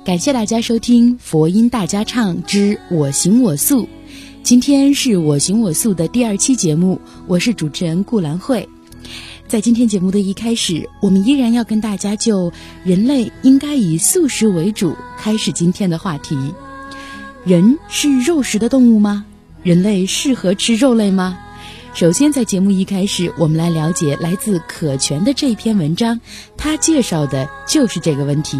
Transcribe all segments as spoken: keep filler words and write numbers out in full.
感谢大家收听佛音大家唱之我行我素。今天是我行我素的第二期节目，我是主持人顾兰慧。在今天节目的一开始，我们依然要跟大家就人类应该以素食为主开始今天的话题。人是肉食的动物吗？人类适合吃肉类吗？首先在节目一开始，我们来了解来自可权的这篇文章，他介绍的就是这个问题。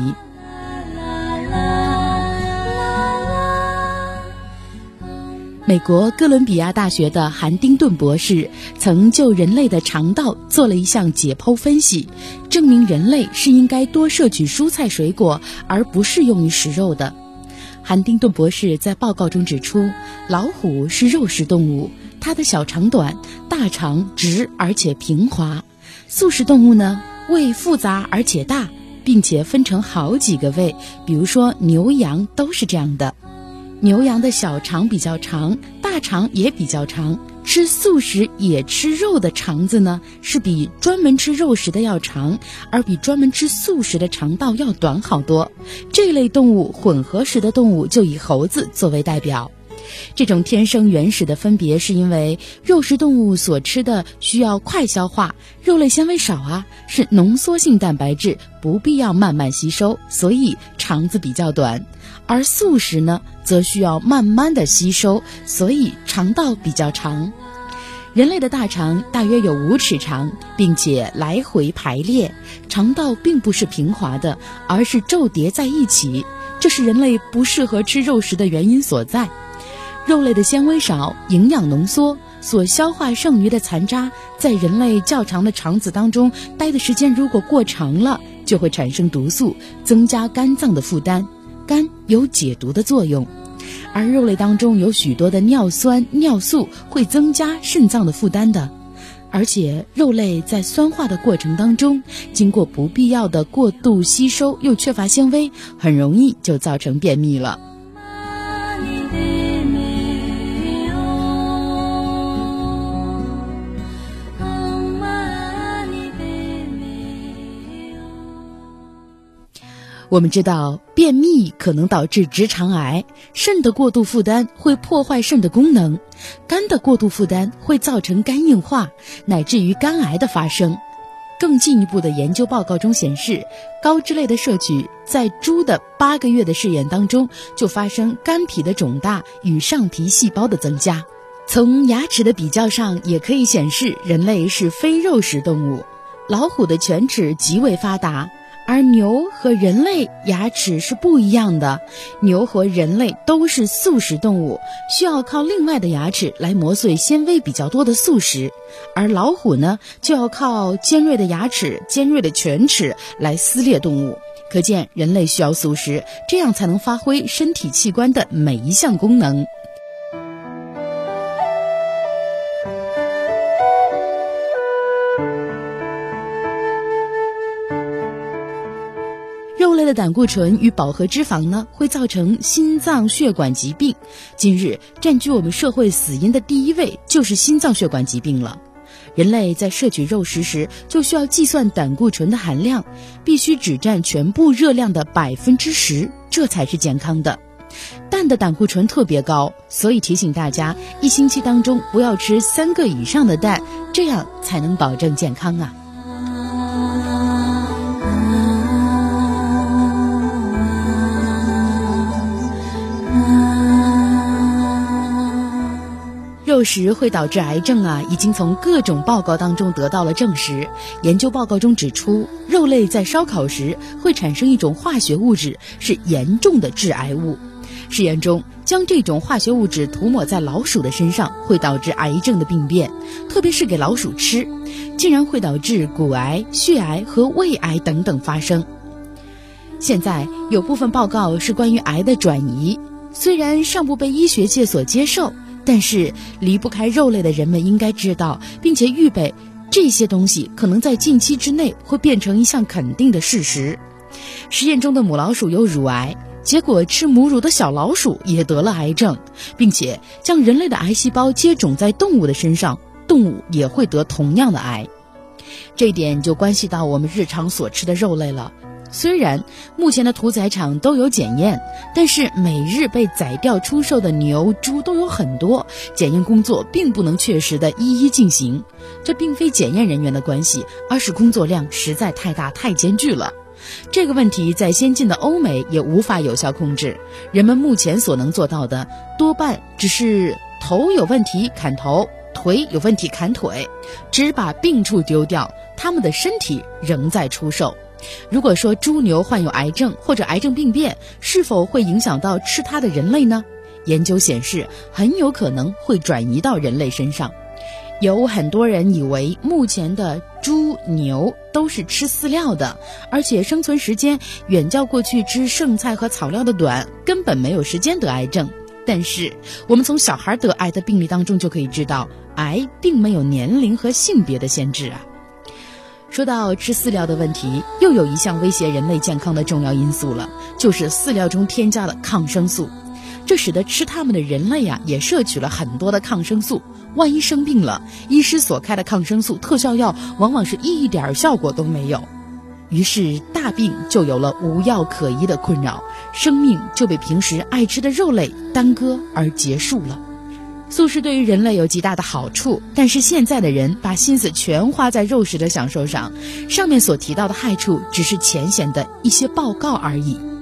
美国哥伦比亚大学的韩丁顿博士曾就人类的肠道做了一项解剖分析，证明人类是应该多摄取蔬菜水果，而不是用于食肉的。韩丁顿博士在报告中指出，老虎是肉食动物，它的小肠短，大肠直而且平滑。素食动物呢，胃复杂而且大，并且分成好几个胃，比如说牛羊都是这样的。牛羊的小肠比较长，大肠也比较长，吃素食也吃肉的肠子呢，是比专门吃肉食的要长，而比专门吃素食的肠道要短好多。这类动物混合食的动物就以猴子作为代表。这种天生原始的分别是因为肉食动物所吃的需要快消化，肉类纤维少啊，是浓缩性蛋白质，不必要慢慢吸收，所以肠子比较短。而素食呢，则需要慢慢的吸收，所以肠道比较长。人类的大肠大约有五尺长，并且来回排列，肠道并不是平滑的，而是皱叠在一起，这是人类不适合吃肉食的原因所在。肉类的纤维少，营养浓缩，所消化剩余的残渣在人类较长的肠子当中待的时间如果过长了，就会产生毒素，增加肝脏的负担。肝有解毒的作用，而肉类当中有许多的尿酸、尿素会增加肾脏的负担的。而且肉类在酸化的过程当中，经过不必要的过度吸收，又缺乏纤维，很容易就造成便秘了。我们知道便秘可能导致直肠癌，肾的过度负担会破坏肾的功能，肝的过度负担会造成肝硬化，乃至于肝癌的发生。更进一步的研究报告中显示，高脂类的摄取在猪的八个月的试验当中就发生肝脾的肿大与上皮细胞的增加。从牙齿的比较上也可以显示人类是非肉食动物。老虎的犬齿极为发达，而牛和人类牙齿是不一样的，牛和人类都是素食动物，需要靠另外的牙齿来磨碎纤维比较多的素食，而老虎呢，就要靠尖锐的牙齿、尖锐的犬齿来撕裂动物。可见人类需要素食，这样才能发挥身体器官的每一项功能。肉类的胆固醇与饱和脂肪呢，会造成心脏血管疾病。今日占据我们社会死因的第一位就是心脏血管疾病了。人类在摄取肉食时，就需要计算胆固醇的含量，必须只占全部热量的百分之十，这才是健康的。蛋的胆固醇特别高，所以提醒大家，一星期当中不要吃三个以上的蛋，这样才能保证健康啊。肉食会导致癌症啊，已经从各种报告当中得到了证实。研究报告中指出，肉类在烧烤时会产生一种化学物质，是严重的致癌物。实验中，将这种化学物质涂抹在老鼠的身上，会导致癌症的病变，特别是给老鼠吃，竟然会导致骨癌、血癌和胃癌等等发生。现在有部分报告是关于癌的转移，虽然尚不被医学界所接受，但是离不开肉类的人们应该知道，并且预备这些东西可能在近期之内会变成一项肯定的事实。实验中的母老鼠有乳癌，结果吃母乳的小老鼠也得了癌症，并且将人类的癌细胞接种在动物的身上，动物也会得同样的癌。这一点就关系到我们日常所吃的肉类了。 虽然目前的屠宰场都有检验，但是每日被宰掉出售的牛、猪都有很多，检验工作并不能确实的一一进行。这并非检验人员的关系，而是工作量实在太大太艰巨了。这个问题在先进的欧美也无法有效控制，人们目前所能做到的多半只是头有问题砍头，腿有问题砍腿，只把病处丢掉，他们的身体仍在出售。如果说猪牛患有癌症或者癌症病变，是否会影响到吃它的人类呢？研究显示，很有可能会转移到人类身上。有很多人以为目前的猪牛都是吃饲料的，而且生存时间远较过去吃剩菜和草料的短，根本没有时间得癌症。但是我们从小孩得癌的病例当中就可以知道，癌并没有年龄和性别的限制啊。说到吃饲料的问题，又有一项威胁人类健康的重要因素了，就是饲料中添加了抗生素。这使得吃它们的人类啊，也摄取了很多的抗生素。万一生病了，医师所开的抗生素特效药往往是一点效果都没有，于是大病就有了无药可医的困扰，生命就被平时爱吃的肉类耽搁而结束了。素食对于人类有极大的好处，但是现在的人把心思全花在肉食的享受上，上面所提到的害处只是浅显的一些报告而已。